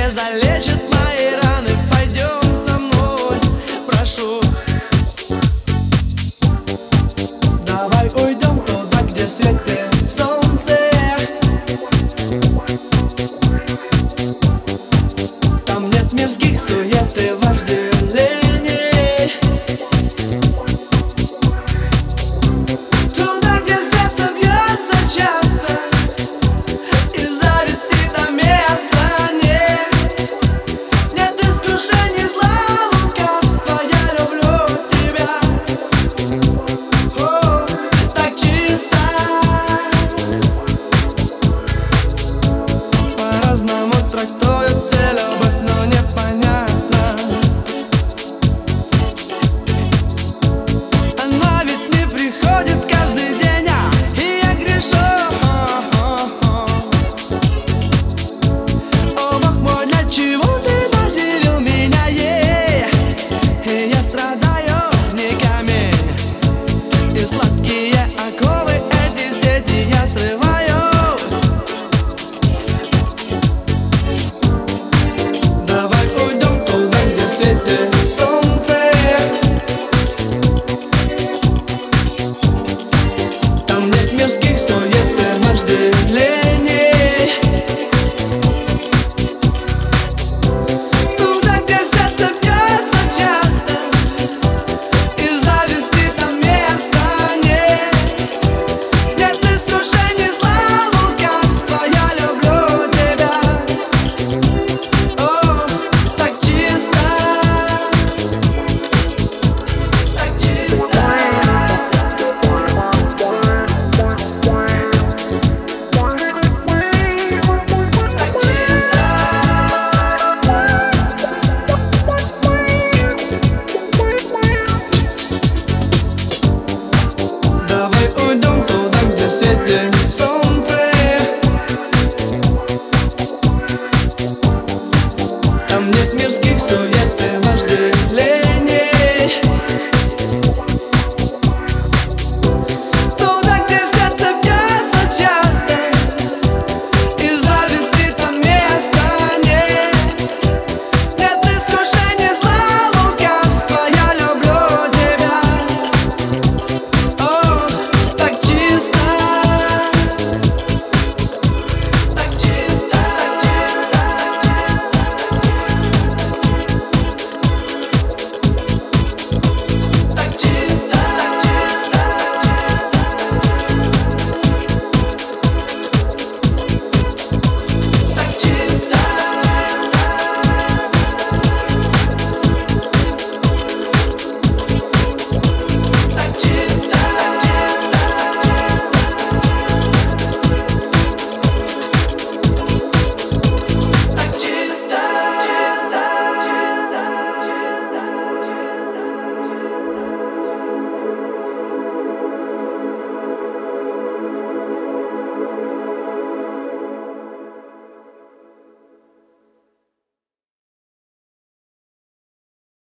не залечит мои раны. Пойдем со мной, прошу. Давай уйдем туда, где светит солнце. Там нет мирских сует и вожделений. Туда, где сердце бьется часто, и зависти там места нет. Нет искушений, зла, лукавства. Я люблю тебя. О, так чисто. По-разному трактуют все любовь, но непонятно. Она ведь не приходит каждый день, и я грешу. О, Бог мой, для чего ты наделил меня ей? И я страдаю вниками, и сладкие оковы эти сети я срываю. Давай уйдем туда, где светит солнце. Там нет мирских сует и вожделений. Туда, где сердце бьется часто, и зависти там места нет. Нет искушений, зла, лукавства. Я люблю тебя. О, так чисто. Так чисто. Так чисто. Давай уйдем туда, где светит солнце. Там нет мирских сует и